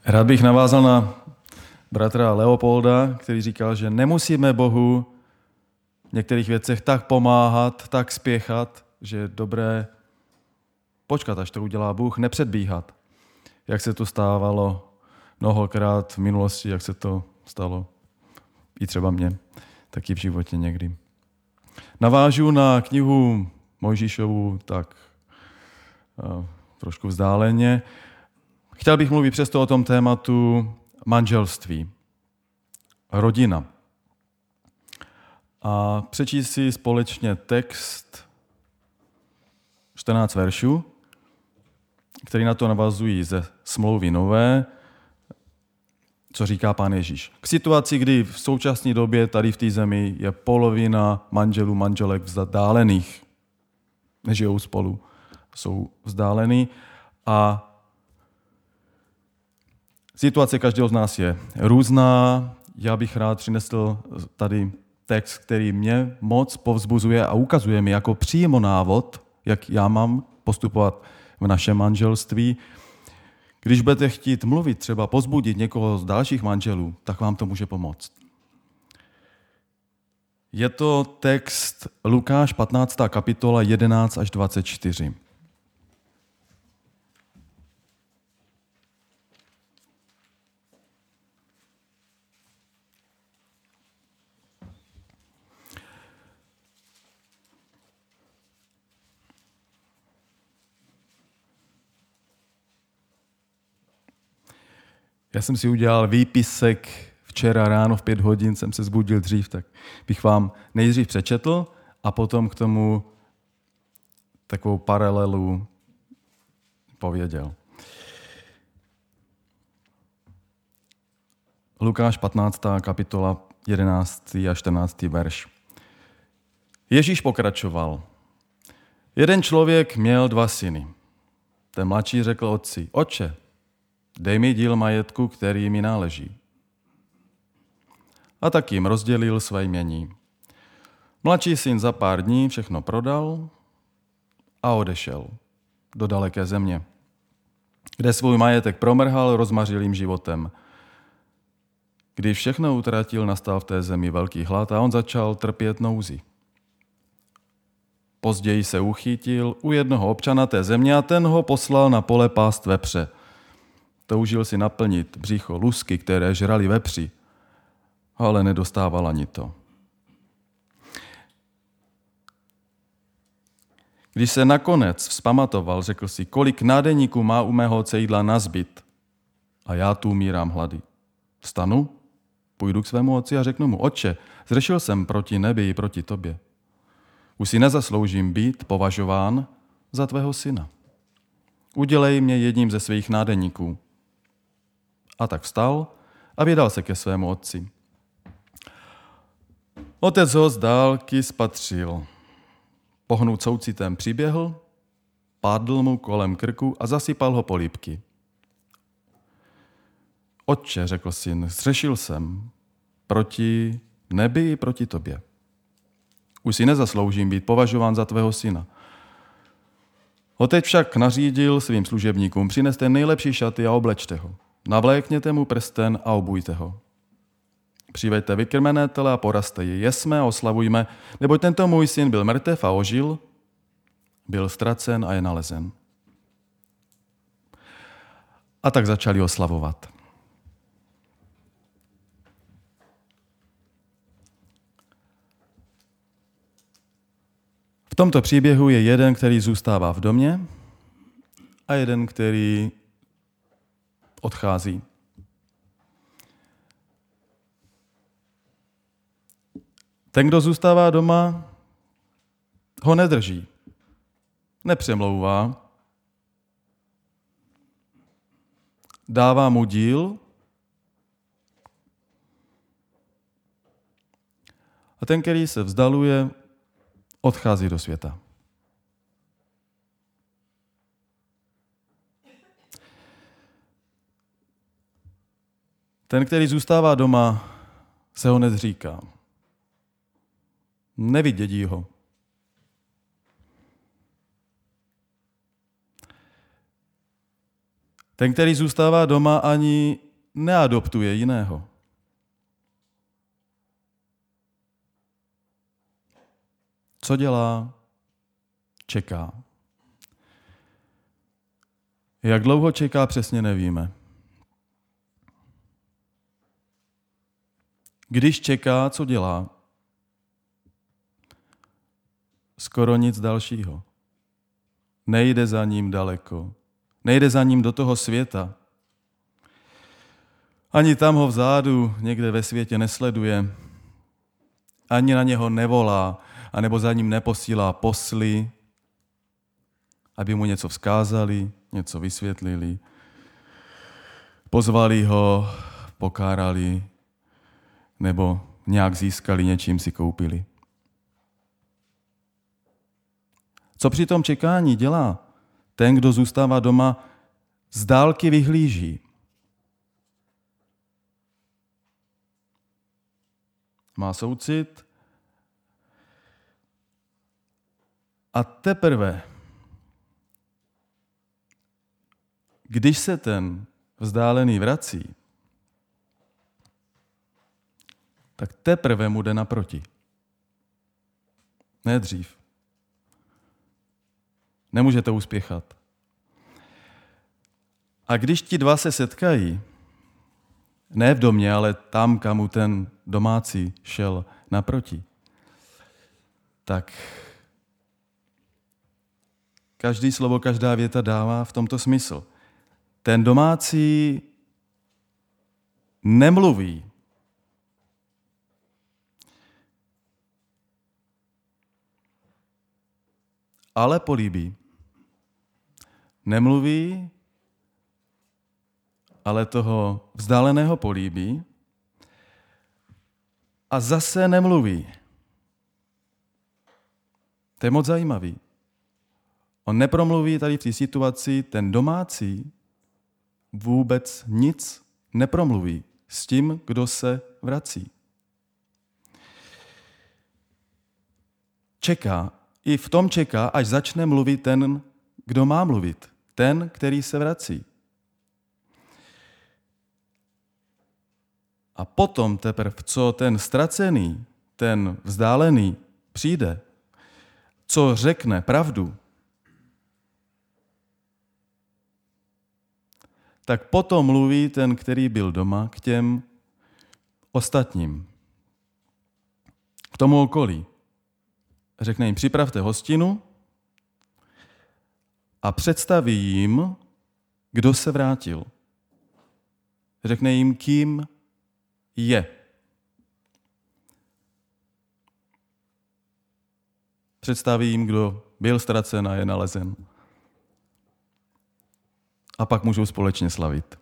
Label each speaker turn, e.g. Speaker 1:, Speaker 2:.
Speaker 1: Rád bych navázal na bratra Leopolda, který říkal, že nemusíme Bohu v některých věcech tak pomáhat, tak spěchat, že je dobré počkat, až to udělá Bůh, nepředbíhat. Jak se to stávalo mnohokrát v minulosti, jak se to stalo i třeba mně, taky v životě někdy. Navážu na knihu Mojžíšovu tak trošku vzdáleně. Chtěl bych mluvit přesto o tom tématu manželství, rodina. A přečíst si společně text 14 veršů, který na to navazují ze smlouvy nové, co říká Pán Ježíš. K situaci, kdy v současné době tady v té zemi je polovina manželů, manželek vzdálených. Nežijou spolu, jsou vzdálený. A situace každého z nás je různá. Já bych rád přinesl tady text, který mě moc povzbuzuje a ukazuje mi jako přímo návod, jak já mám postupovat v našem manželství. Když budete chtít mluvit, třeba pozbudit někoho z dalších manželů, tak vám to může pomoct. Je to text Lukáš 15. kapitola 11 až 24. Já jsem si udělal výpisek včera ráno v 5 hodin, jsem se zbudil dřív, tak bych vám nejdřív přečetl a potom k tomu takovou paralelu pověděl. Lukáš 15. kapitola 11. a 14. verš. Ježíš pokračoval. Jeden člověk měl 2 syny. Ten mladší řekl otci, otče, dej mi díl majetku, který mi náleží. A tak jim rozdělil své jmění. Mladší syn za pár dní všechno prodal a odešel do daleké země, kde svůj majetek promrhal rozmařilým životem. Když všechno utratil, nastal v té zemi velký hlad a on začal trpět nouzi. Později se uchytil u jednoho občana té země a ten ho poslal na pole pást vepře. Toužil si naplnit břicho lusky, které žrali vepři, ale nedostával ani to. Když se nakonec vzpamatoval, řekl si, kolik nádeníků má u mého otce jídla nazbyt a já tu umírám hlady. Vstanu, půjdu k svému otci a řeknu mu, otče, zřešil jsem proti nebi i proti tobě. Už si nezasloužím být považován za tvého syna. Udělej mě jedním ze svých nádeníků. A tak vstal a vydal se ke svému otci. Otec ho z dálky spatřil. Pohnut soucitem přiběhl, pádl mu kolem krku a zasypal ho polibky. Otče, řekl syn, zřešil jsem proti nebi i proti tobě. Už si nezasloužím být považován za tvého syna. Otec však nařídil svým služebníkům, přineste nejlepší šaty a oblečte ho. Navlékněte mu prsten a obujte ho. Přiveďte vykrmené tele a porazte je. Jesme a oslavujme, neboť tento můj syn byl mrtev a ožil, byl ztracen a je nalezen. A tak začali oslavovat. V tomto příběhu je jeden, který zůstává v domě a jeden, který odchází. Ten, kdo zůstává doma, ho nedrží, nepřemlouvá, dává mu díl a ten, který se vzdaluje, odchází do světa. Ten, který zůstává doma, se ho nezříká. Nevydědí ho. Ten, který zůstává doma, ani neadoptuje jiného. Co dělá? Čeká. Jak dlouho čeká, přesně nevíme. Když čeká, co dělá? Skoro nic dalšího. Nejde za ním daleko. Nejde za ním do toho světa. Ani tam ho vzadu někde ve světě nesleduje. Ani na něho nevolá, anebo za ním neposílá posly, aby mu něco vzkázali, něco vysvětlili. Pozvali ho, pokárali, nebo nějak získali, něčím si koupili. Co při tom čekání dělá ten, kdo zůstává doma, z dálky vyhlíží. Má soucit a teprve, když se ten vzdálený vrací, tak teprve mu jde naproti. Ne dřív. Nemůže to uspěchat. A když ti dva se setkají, ne v domě, ale tam, kam mu ten domácí šel naproti, tak každý slovo, každá věta dává v tomto smysl. Ten domácí nemluví. Ale políbí. Nemluví, ale toho vzdáleného políbí a zase nemluví. To je moc zajímavý. On nepromluví tady v té situaci, ten domácí vůbec nic nepromluví s tím, kdo se vrací. Čeká. I v tom čeká, až začne mluvit ten, kdo má mluvit. Ten, který se vrací. A potom teprve, co ten ztracený, ten vzdálený přijde, co řekne pravdu, tak potom mluví ten, který byl doma, k těm ostatním. K tomu okolí. Řekne jim, připravte hostinu a představí jim, kdo se vrátil. Řekne jim, kým je. Představí jim, kdo byl ztracen a je nalezen. A pak můžou společně slavit.